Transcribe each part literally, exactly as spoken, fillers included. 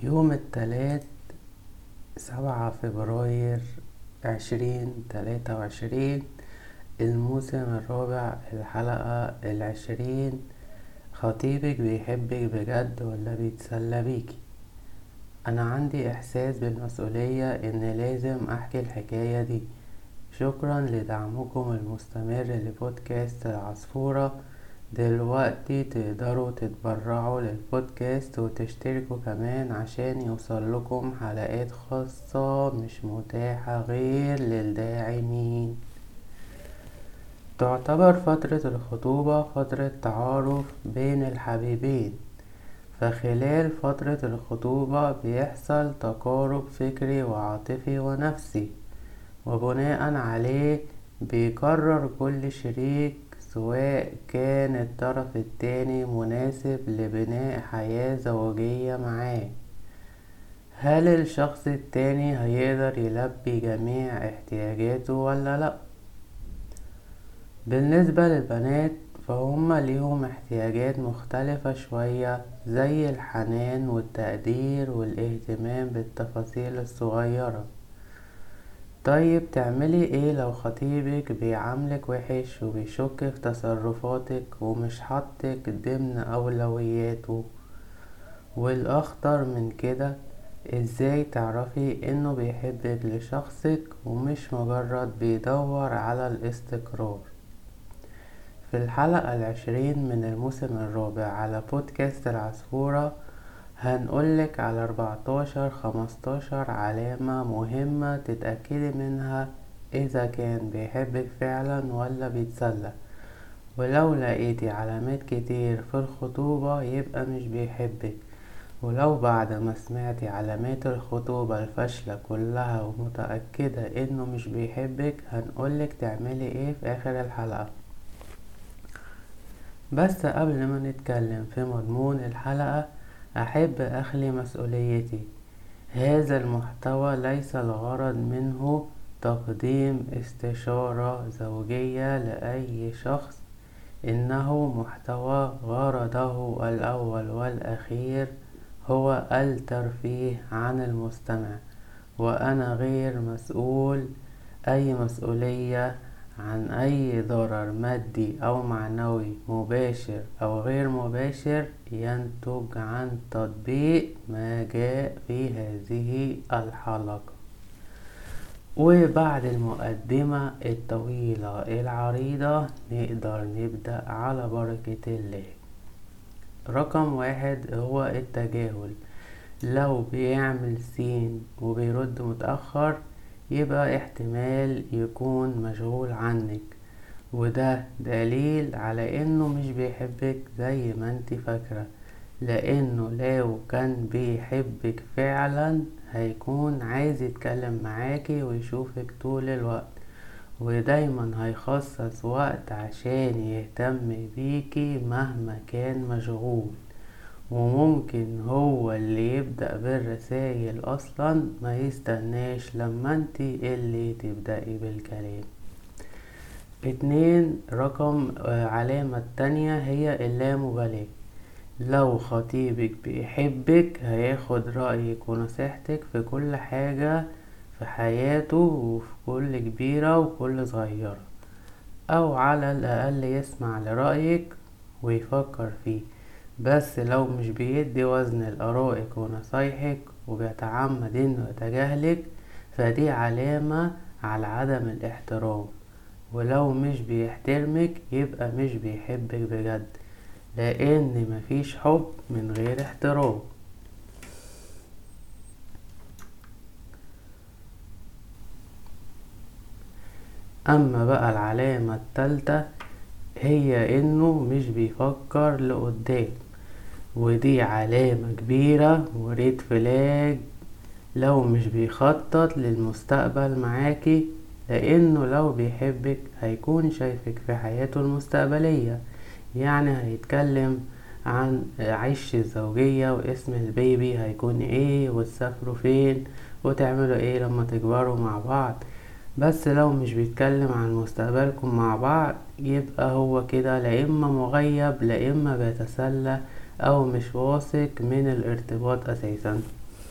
يوم التلات سبعة فبراير عشرين تلاتة وعشرين، الموسم الرابع، الحلقة العشرين. خطيبك بيحبك بجد ولا بيتسلى بيكي؟ انا عندي احساس بالمسؤولية ان لازم احكي الحكاية دي. شكرا لدعمكم المستمر لبودكاست العصفورة. دلوقتي تقدروا تتبرعوا للبودكاست وتشتركوا كمان عشان يوصل لكم حلقات خاصة مش متاحة غير للداعمين. تعتبر فترة الخطوبة فترة تعارف بين الحبيبين، فخلال فترة الخطوبة بيحصل تقارب فكري وعاطفي ونفسي، وبناء عليه بيقرر كل شريك سواء كان الطرف التاني مناسب لبناء حياة زوجية معاه. هل الشخص التاني هيقدر يلبي جميع احتياجاته ولا لأ؟ بالنسبة للبنات فهم ليهم احتياجات مختلفة شوية، زي الحنان والتقدير والاهتمام بالتفاصيل الصغيرة. طيب تعملي ايه لو خطيبك بيعاملك وحش وبيشك في تصرفاتك ومش حاطك ضمن اولوياته؟ والاخطر من كده، ازاي تعرفي انه بيحبك لشخصك ومش مجرد بيدور على الاستقرار؟ في الحلقة العشرين من الموسم الرابع على بودكاست العصفورة هنقولك على اربعتاشر خمستاشر علامة مهمة تتأكدي منها اذا كان بيحبك فعلا ولا بيتسلى. ولو لقيتي علامات كتير في الخطوبة يبقى مش بيحبك، ولو بعد ما سمعتي علامات الخطوبة الفاشلة كلها ومتأكدة انه مش بيحبك هنقولك تعملي ايه في اخر الحلقة. بس قبل ما نتكلم في مضمون الحلقة أحب أخلي مسؤوليتي. هذا المحتوى ليس الغرض منه تقديم استشارة زوجية لأي شخص، إنه محتوى غرضه الأول والأخير هو الترفيه عن المستمع، وأنا غير مسؤول أي مسؤولية عن أي ضرر مادي أو معنوي مباشر أو غير مباشر ينتج عن تطبيق ما جاء في هذه الحلقة. وبعد المقدمة الطويلة العريضة نقدر نبدأ على بركة الله. رقم واحد هو التجاهل. لو بيعمل سين وبيرد متأخر يبقى احتمال يكون مشغول عنك، وده دليل على انه مش بيحبك زي ما انت فاكرة، لانه لو كان بيحبك فعلا هيكون عايز يتكلم معاكي ويشوفك طول الوقت، ودايما هيخصص وقت عشان يهتم بيكي مهما كان مشغول. وممكن هو اللي يبدأ بالرسائل اصلا، ما يستناش لما انتي اللي تبدأي بالكلام. اتنين، رقم آه، علامة تانية هي اللامبالاة. لو خطيبك بيحبك هياخد رأيك ونصيحتك في كل حاجة في حياته، وفي كل كبيرة وكل صغيرة، او على الاقل يسمع لرأيك ويفكر فيه. بس لو مش بيدي وزن لآرائك ونصايحك وبيتعمد انه يتجاهلك فدي علامة على عدم الاحترام. ولو مش بيحترمك يبقى مش بيحبك بجد، لان مفيش حب من غير احترام. اما بقى العلامة التالتة هي انه مش بيفكر لقدام، ودي علامة كبيرة وريد فلاج. لو مش بيخطط للمستقبل معاكي، لانه لو بيحبك هيكون شايفك في حياته المستقبلية، يعني هيتكلم عن عيش الزوجية واسم البيبي هيكون ايه وتسافروا فين وتعملوا ايه لما تكبروا مع بعض. بس لو مش بيتكلم عن مستقبلكم مع بعض يبقى هو كده لا اما مغيب لا اما بيتسلى او مش واثق من الارتباط اساسا.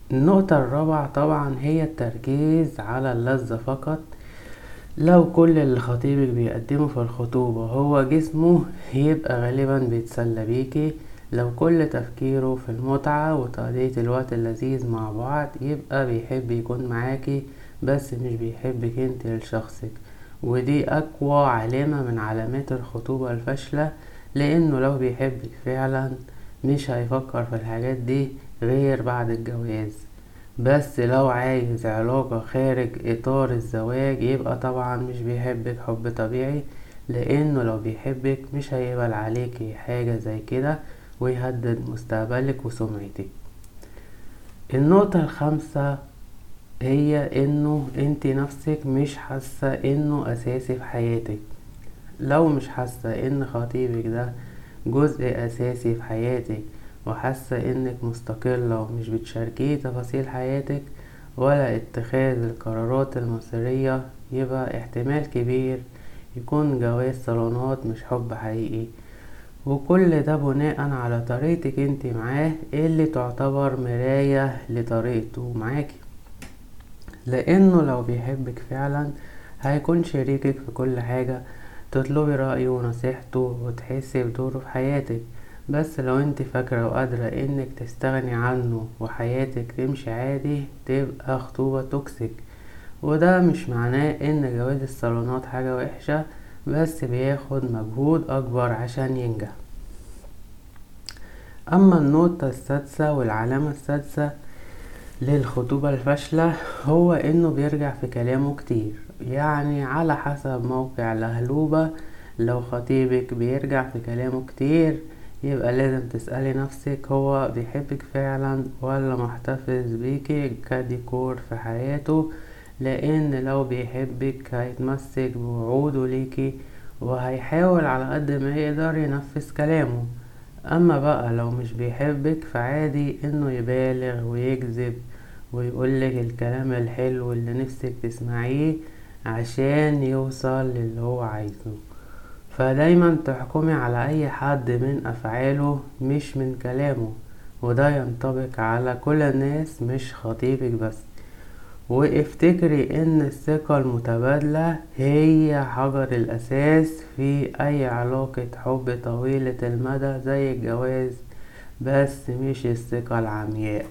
النقطة الرابعة طبعا هي التركيز على اللذة فقط. لو كل اللي خطيبك بيقدمه في الخطوبة هو جسمه يبقى غالبا بيتسلى بيكي. لو كل تفكيره في المتعة وتقضية الوقت اللذيذ مع بعض يبقى بيحب يكون معاكي بس مش بيحبك انت لشخصك، ودي اقوى علامة من علامات الخطوبة الفاشلة. لانه لو بيحبك فعلا مش هيفكر في الحاجات دي غير بعد الجواز. بس لو عايز علاقة خارج اطار الزواج يبقى طبعا مش بيحبك حب طبيعي، لانه لو بيحبك مش هيقبل عليكي حاجة زي كده ويهدد مستقبلك وسمعتك. النقطة الخامسة هي انه انت نفسك مش حاسة انه اساسي في حياتك. لو مش حاسة ان خطيبك ده جزء اساسي في حياتك وحاسة انك مستقلة ومش بتشاركيه تفاصيل حياتك ولا اتخاذ القرارات المصيرية، يبقى احتمال كبير يكون جواز صالونات مش حب حقيقي. وكل ده بناء على طريقتك انت معاه اللي تعتبر مراية لطريقته معاكي. لانه لو بيحبك فعلا هيكون شريكك في كل حاجة، تطلبي رأيه ونصيحته وتحسي بدوره في حياتك. بس لو انت فاكرة وقادرة انك تستغني عنه وحياتك تمشي عادي تبقى خطوبة توكسيك. وده مش معناه ان جواز الصالونات حاجة وحشة، بس بياخد مجهود اكبر عشان ينجح. اما النقطة السادسة والعلامة السادسة للخطوبة الفاشلة هو انه بيرجع في كلامه كتير. يعني على حسب موقع لهلوبة، لو خطيبك بيرجع في كلامه كتير يبقى لازم تسألي نفسك هو بيحبك فعلا ولا محتفظ بيكي كديكور في حياته. لان لو بيحبك هيتمسك بوعوده ليكي وهيحاول على قد ما يقدر ينفذ كلامه. اما بقى لو مش بيحبك فعادي انه يبالغ ويكذب ويقولك الكلام الحلو اللي نفسك تسمعيه عشان يوصل للي هو عايزه. فدايما تحكمي على اي حد من افعاله مش من كلامه، وده ينطبق على كل الناس مش خطيبك بس. وافتكري ان الثقة المتبادلة هي حجر الاساس في اي علاقة حب طويلة المدى زي الجواز، بس مش الثقة العمياء.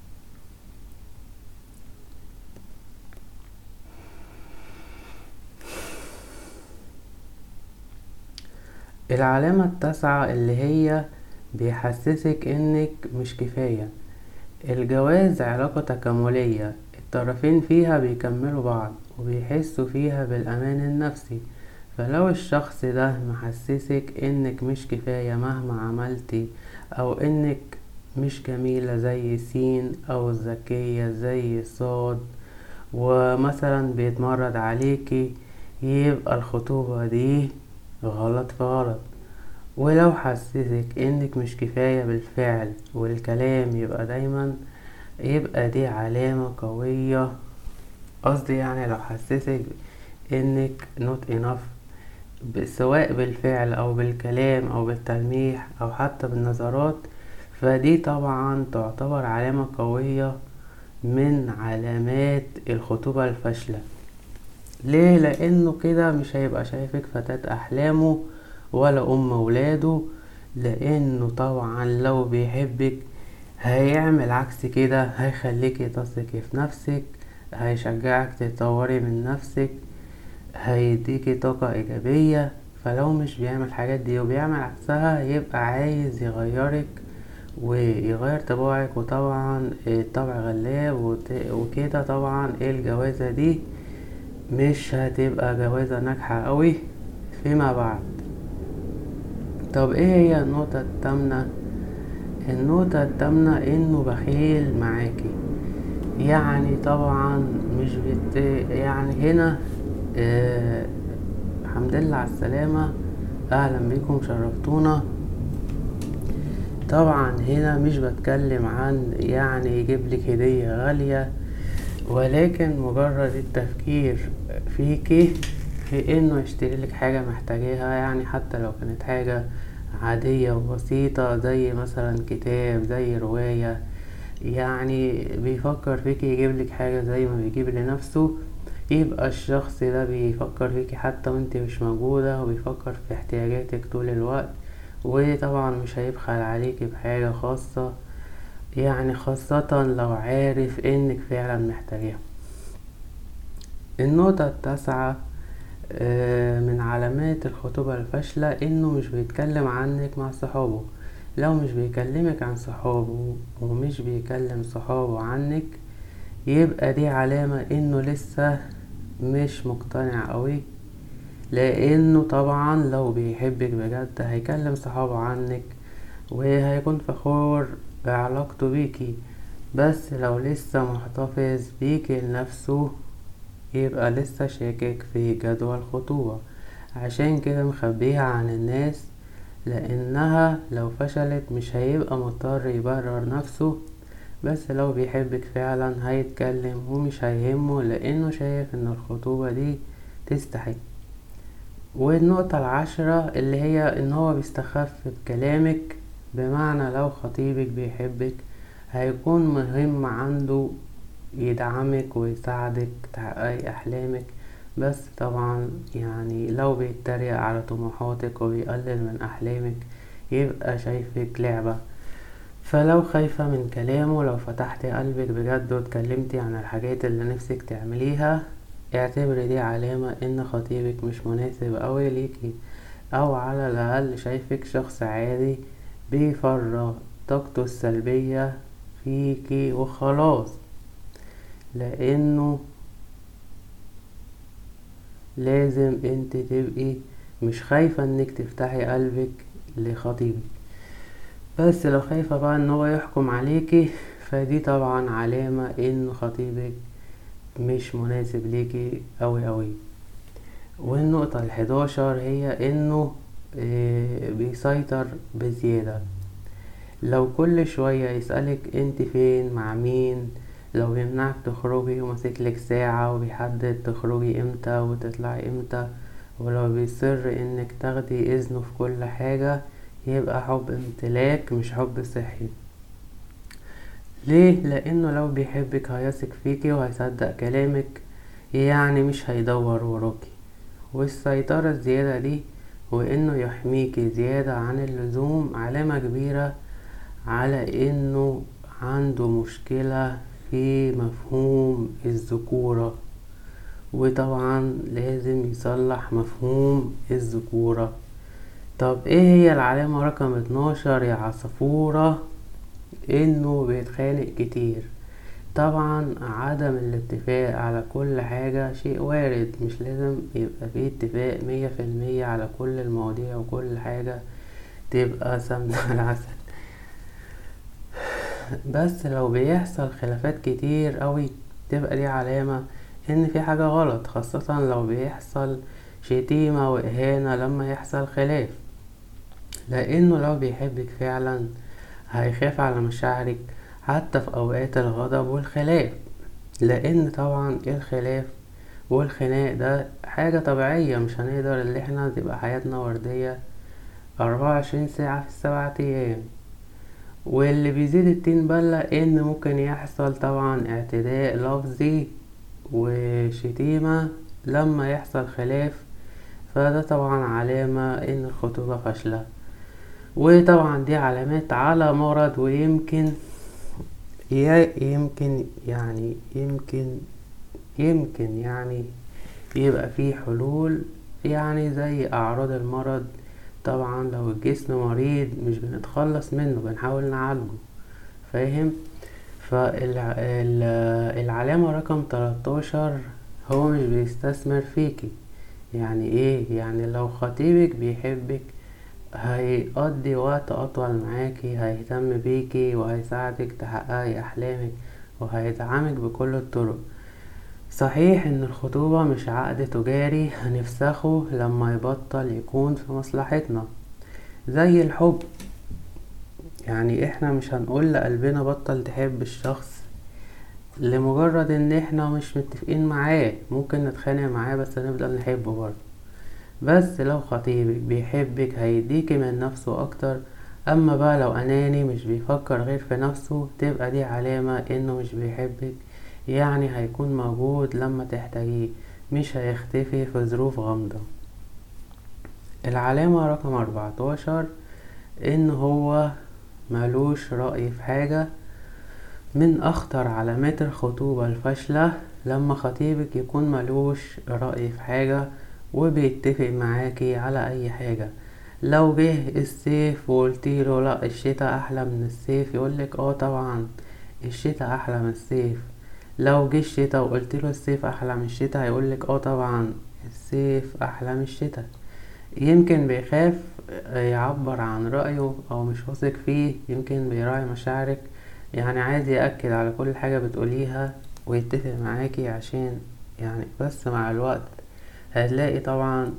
العلامة التاسعة اللي هي بيحسسك انك مش كفاية. الجواز علاقة تكاملية، الطرفين فيها بيكملوا بعض وبيحسوا فيها بالأمان النفسي. فلو الشخص ده محسسك انك مش كفاية مهما عملتي، او انك مش جميلة زي سين او ذكية زي صاد، ومثلا بيتمرد عليكي، يبقى الخطوبة دي غلط في غلط. ولو حسسك انك مش كفاية بالفعل والكلام يبقى دايما، يبقى دي علامة قوية. قصدي يعني لو حسسك انك not enough سواء بالفعل او بالكلام او بالتلميح او حتى بالنظرات، فدي طبعا تعتبر علامة قوية من علامات الخطوبة الفاشلة. ليه؟ لانه كده مش هيبقى شايفك فتاة احلامه ولا ام اولاده. لانه طبعا لو بيحبك هيعمل عكس كده، هيخليكي تثقي في نفسك، هيشجعك تطوري من نفسك، هيديكي طاقة ايجابية. فلو مش بيعمل الحاجات دي وبيعمل عكسها يبقى عايز يغيرك ويغير طباعك. وطبعا الطبع غلاب وكده طبعا الجوازة دي مش هتبقى جوازة ناجحة قوي فيما بعد. طب ايه هي النقطة التامنة؟ النقطة التامنة انه بخيل معاكي. يعني طبعا مش بت يعني هنا آه الحمد لله على السلامة، اهلا بكم شرفتونا. طبعا هنا مش بتكلم عن يعني يجيب لك هدية غالية، ولكن مجرد التفكير فيكي في انه يشتري لك حاجة محتاجاها، يعني حتى لو كانت حاجة عادية وبسيطة زي مثلا كتاب زي رواية يعني بيفكر فيكي يجيبلك حاجة زي ما بيجيب لنفسه، يبقى الشخص ده بيفكر فيكي حتى وانت مش موجودة، وبيفكر في احتياجاتك طول الوقت، وطبعا مش هيبخل عليكي بحاجة خاصة، يعني خاصة لو عارف انك فعلا محتاجاها. النقطة التاسعة آه، من علامات الخطوبة الفاشلة انه مش بيتكلم عنك مع صحابه. لو مش بيكلمك عن صحابه ومش بيكلم صحابه عنك، يبقى دي علامة انه لسه مش مقتنع قوي، لانه طبعا لو بيحبك بجد هيكلم صحابه عنك وهيكون فخور بعلاقته بيكي. بس لو لسه محتفظ بيكي لنفسه، يبقى لسه شاكك في جدوى الخطوبة، عشان كده مخبيها عن الناس، لانها لو فشلت مش هيبقى مضطر يبرر نفسه. بس لو بيحبك فعلا هيتكلم ومش هيهمه، لانه شايف ان الخطوبة دي تستحق. والنقطة العاشرة اللي هي ان هو بيستخف بكلامك، بمعنى لو خطيبك بيحبك هيكون مهم عنده يدعمك ويساعدك تحققي احلامك، بس طبعا يعني لو بيتريق على طموحاتك وبيقلل من احلامك يبقى شايفك لعبة. فلو خايفة من كلامه، لو فتحتي قلبك بجد واتكلمتي عن الحاجات اللي نفسك تعمليها، اعتبري دي علامة ان خطيبك مش مناسب اوي ليكي، او على الاقل شايفك شخص عادي بيفرغ طاقته السلبية فيكي وخلاص. لانه لازم انت تبقي مش خايفة انك تفتحي قلبك لخطيبك. بس لو خايفة بقى ان هو يحكم عليكي، فدي طبعا علامة ان خطيبك مش مناسب ليكي اوي اوي. والنقطة الحداشر هي انه آه، بيسيطر بزيادة. لو كل شوية يسألك انت فين مع مين، لو بيمنعك تخرجي وماسكلك ساعة وبيحدد تخرجي امتى وتطلعي امتى، ولو بيصر انك تاخدي اذنه في كل حاجة، يبقى حب امتلاك مش حب صحي. ليه؟ لانه لو بيحبك هيثق فيكي وهيصدق كلامك، يعني مش هيدور وراكي. والسيطرة الزيادة دي وانه يحميكي زيادة عن اللزوم علامة كبيرة على انه عنده مشكلة في مفهوم الذكورة، وطبعا لازم يصلح مفهوم الذكورة. طب ايه هي العلامة رقم اتناشر يا عصفورة؟ انه بيتخانق كتير. طبعا عدم الاتفاق على كل حاجة شيء وارد، مش لازم يبقى فيه اتفاق مية في المية على كل المواضيع وكل حاجة تبقى سمنة العسل. بس لو بيحصل خلافات كتير قوي، تبقى دي علامة ان في حاجة غلط، خاصة لو بيحصل شتيمة واهانة لما يحصل خلاف. لانه لو بيحبك فعلا هيخاف على مشاعرك حتى في اوقات الغضب والخلاف، لان طبعا الخلاف والخناق ده حاجة طبيعية، مش هنقدر اللي احنا تبقى حياتنا وردية اربعة وعشرين ساعة في السبعة ايام. واللي بيزيد التين بلة ان ممكن يحصل طبعا اعتداء لفظي وشتيمة لما يحصل خلاف، فده طبعا علامة ان الخطوبة فاشلة. وطبعا دي علامات على مرض، ويمكن يمكن يعني يمكن يمكن يعني يبقى فيه حلول، يعني زي اعراض المرض. طبعا لو الجسم مريض مش بنتخلص منه، بنحاول نعالجه، فاهم؟ فالعلامة رقم تلاتاشر هو مش بيستثمر فيكي. يعني ايه؟ يعني لو خطيبك بيحبك هيقضي وقت اطول معاكي، هيهتم بيكي وهيساعدك تحققي احلامك وهيدعمك بكل الطرق. صحيح ان الخطوبة مش عقد تجاري هنفسخه لما يبطل يكون في مصلحتنا زي الحب. يعني احنا مش هنقول لقلبنا بطل تحب الشخص لمجرد ان احنا مش متفقين معاه، ممكن نتخانق معاه بس نفضل نحبه برضه. بس لو خطيبك بيحبك هيديكي من نفسه اكتر اما بقى لو اناني مش بيفكر غير في نفسه تبقى دي علامة انه مش بيحبك، يعني هيكون موجود لما تحتاجيه، مش هيختفي في ظروف غامضة. العلامة رقم اربعتاشر ان هو ملوش رأي في حاجة. من اخطر علامات الخطوبة الفاشلة لما خطيبك يكون ملوش رأي في حاجة وبيتفق معاكي على اي حاجة. لو جه الصيف وقلتيله لا الشتاء احلى من الصيف يقولك اه طبعا الشتاء احلى من الصيف. لو جه الشتاء وقلتله الصيف احلى من الشتاء هيقولك اه طبعا الصيف احلى من الشتاء. يمكن بيخاف يعبر عن رأيه او مش واثق فيه، يمكن بيراعي مشاعرك، يعني عايز يأكد على كل حاجة بتقوليها ويتفق معاكي عشان يعني. بس مع الوقت هتلاقي طبعا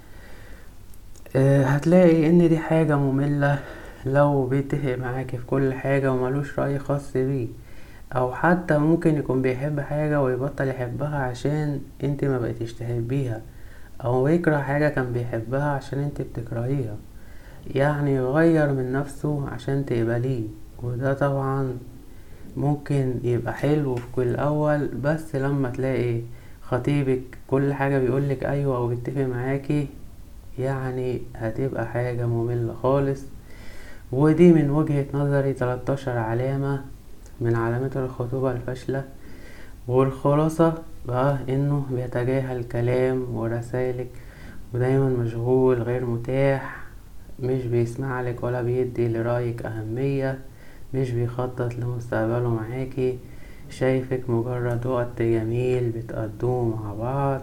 آه، هتلاقي ان دي حاجة مملة لو بيتفق معاكي في كل حاجة وملوش رأي خاص بيه، او حتى ممكن يكون بيحب حاجة ويبطل يحبها عشان انت ما بقيتيش تحبيها، او يكره حاجة كان بيحبها عشان انت بتكرهيها، يعني يغير من نفسه عشان تقبليه. وده طبعا ممكن يبقى حلو في كل الاول، بس لما تلاقي خطيبك كل حاجة بيقولك ايوه او بيتفق معاكي يعني هتبقى حاجة مملة خالص. ودي من وجهة نظري تلتاشر علامة من علامات الخطوبة الفاشلة. والخلاصة بقى انه بيتجاهل كلام ورسائلك، ودايما مشغول غير متاح، مش بيسمعلك ولا بيدي لرأيك أهمية، مش بيخطط لمستقبله معاكي، شايفك مجرد وقت جميل بتقضوه مع بعض،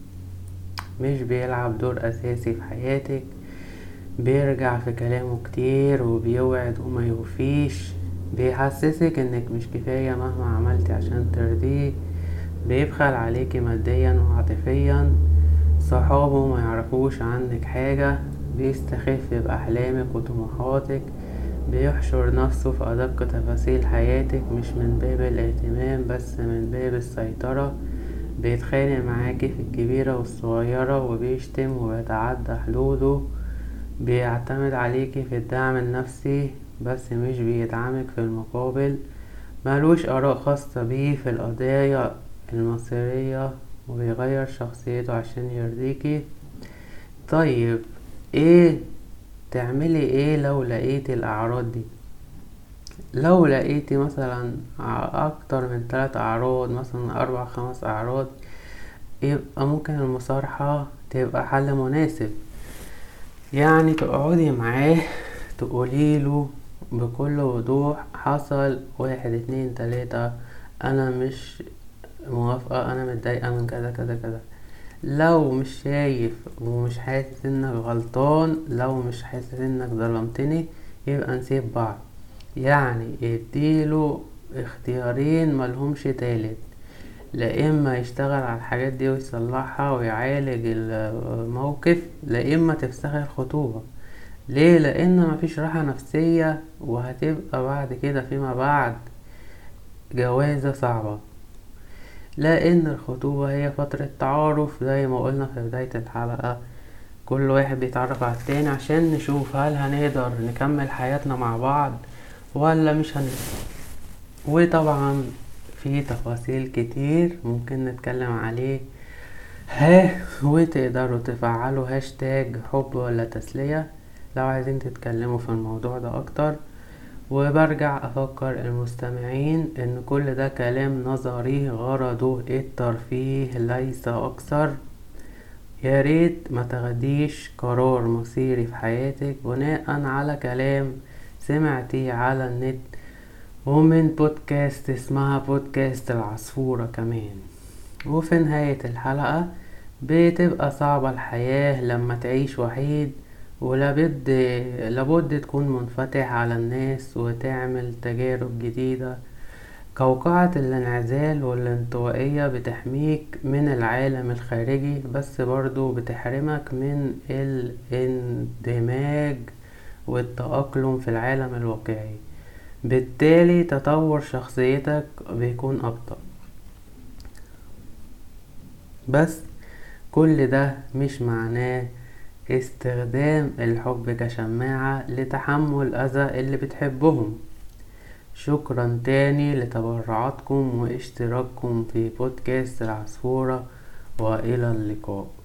مش بيلعب دور أساسي في حياتك، بيرجع في كلامه كتير وبيوعد وما يوفيش، بيحسسك انك مش كفاية مهما عملتي عشان ترضيه، بيبخل عليكي ماديا وعاطفيا، صحابه ما يعرفوش عنك حاجة، بيستخف بأحلامك وطموحاتك، بيحشر نفسه في أدق تفاصيل حياتك مش من باب الاهتمام بس من باب السيطرة، بيتخانق معاكي في الكبيرة والصغيرة وبيشتم وبيتعدى حدوده، بيعتمد عليكي في الدعم النفسي بس مش بيدعمك في المقابل، مالوش آراء خاصة بيه في القضايا المصيرية وبيغير شخصيته عشان يرضيكي. طيب ايه تعملي ايه لو لقيتي الأعراض دي؟ لو لقيتي مثلا ع- اكتر من ثلاث اعراض، مثلا اربع خمس اعراض، يبقى ممكن المصارحة تبقى حل مناسب. يعني تقعدي معاه تقوليله بكل وضوح حصل واحد اتنين تلاتة، انا مش موافقة، انا متضايقة من كذا كذا كذا. لو مش شايف ومش حاسس انك غلطان، لو مش حاسس انك ظلمتني، يبقى نسيب بعض. يعني اديله اختيارين ملهمش تالت، لا اما يشتغل على الحاجات دي ويصلحها ويعالج الموقف، لا اما تفسخ الخطوبة. ليه؟ لان مفيش راحة نفسية وهتبقى بعد كده فيما بعد جوازة صعبة. لان الخطوبة هي فترة تعارف زي ما قلنا في بداية الحلقة، كل واحد بيتعرف على التاني عشان نشوف هل هنقدر نكمل حياتنا مع بعض ولا مش هنقدر. وطبعا في تفاصيل كتير ممكن نتكلم عليه ها، وتقدروا تفعلوا هاشتاج حب ولا تسلية لو عايزين تتكلموا في الموضوع ده اكتر. وبرجع افكر المستمعين ان كل ده كلام نظري غرضه الترفيه ليس اكثر. يا ريت ما تاخديش قرار مصيري في حياتك بناء على كلام سمعتيه على النت ومن بودكاست اسمها بودكاست العصفورة كمان. وفي نهاية الحلقة، بتبقى صعبة الحياة لما تعيش وحيد، ولابد لابد تكون منفتح على الناس وتعمل تجارب جديدة. قوقعة الانعزال والانطوائية بتحميك من العالم الخارجي بس برضو بتحرمك من الاندماج والتأقلم في العالم الواقعي، بالتالي تطور شخصيتك بيكون أبطأ. بس كل ده مش معناه استخدام الحب كشماعة لتحمل أذى اللي بتحبهم. شكرا تاني لتبرعاتكم واشتراككم في بودكاست العصفورة، وإلى اللقاء.